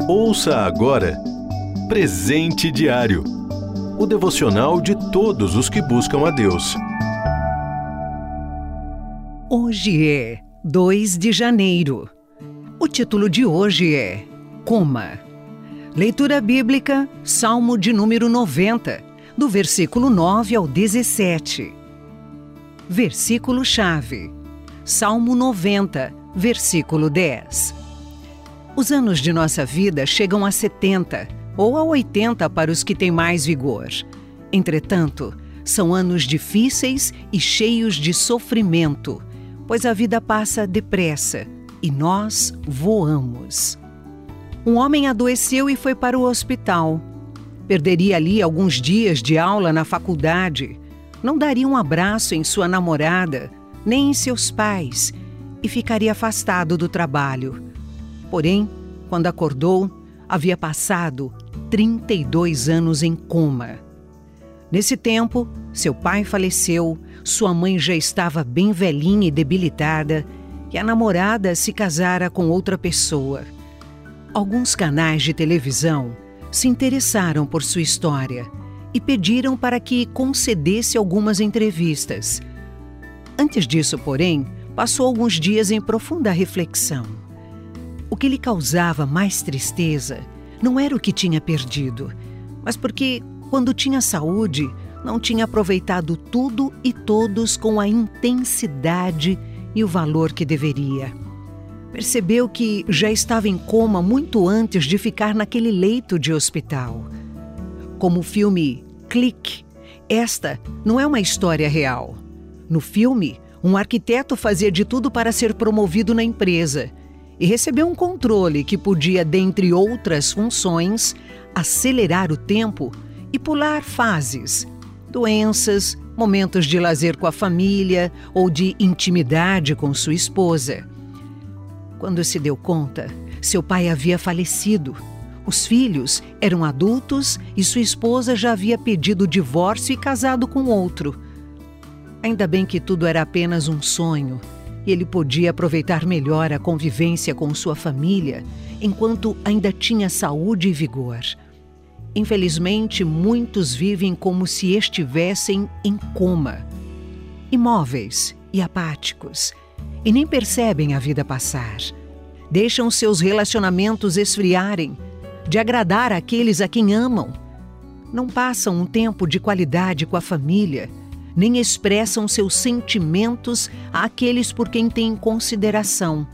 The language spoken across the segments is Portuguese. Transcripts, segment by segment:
Ouça agora Presente Diário, o devocional de todos os que buscam a Deus. Hoje é 2 de janeiro. O título de hoje é Coma. Leitura bíblica, Salmo de número 90, do versículo 9 ao 17. Versículo-chave, Salmo 90, versículo 10. Os anos de nossa vida chegam a 70 ou a 80 para os que têm mais vigor. Entretanto, são anos difíceis e cheios de sofrimento, pois a vida passa depressa e nós voamos. Um homem adoeceu e foi para o hospital. Perderia ali alguns dias de aula na faculdade, não daria um abraço em sua namorada, nem em seus pais, e ficaria afastado do trabalho. Porém, quando acordou, havia passado 32 anos em coma. Nesse tempo, seu pai faleceu, sua mãe já estava bem velhinha e debilitada, e a namorada se casara com outra pessoa. Alguns canais de televisão se interessaram por sua história e pediram para que concedesse algumas entrevistas. Antes disso, porém, passou alguns dias em profunda reflexão. O que lhe causava mais tristeza não era o que tinha perdido, mas porque, quando tinha saúde, não tinha aproveitado tudo e todos com a intensidade e o valor que deveria. Percebeu que já estava em coma muito antes de ficar naquele leito de hospital. Como o filme Clique, esta não é uma história real. No filme, um arquiteto fazia de tudo para ser promovido na empresa e recebeu um controle que podia, dentre outras funções, acelerar o tempo e pular fases, doenças, momentos de lazer com a família ou de intimidade com sua esposa. Quando se deu conta, seu pai havia falecido. Os filhos eram adultos e sua esposa já havia pedido o divórcio e casado com outro. Ainda bem que tudo era apenas um sonho e ele podia aproveitar melhor a convivência com sua família enquanto ainda tinha saúde e vigor. Infelizmente, muitos vivem como se estivessem em coma, imóveis e apáticos, e nem percebem a vida passar. Deixam seus relacionamentos esfriarem, de agradar aqueles a quem amam. Não passam um tempo de qualidade com a família, nem expressam seus sentimentos àqueles por quem têm consideração.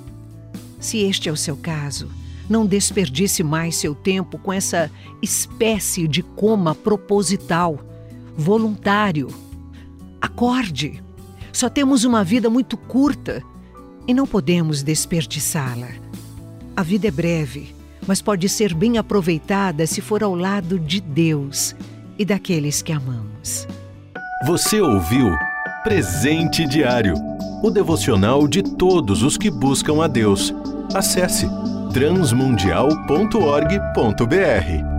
Se este é o seu caso, não desperdice mais seu tempo com essa espécie de coma proposital, voluntário. Acorde! Só temos uma vida muito curta e não podemos desperdiçá-la. A vida é breve, mas pode ser bem aproveitada se for ao lado de Deus e daqueles que amamos. Você ouviu Presente Diário, o devocional de todos os que buscam a Deus. Acesse transmundial.org.br.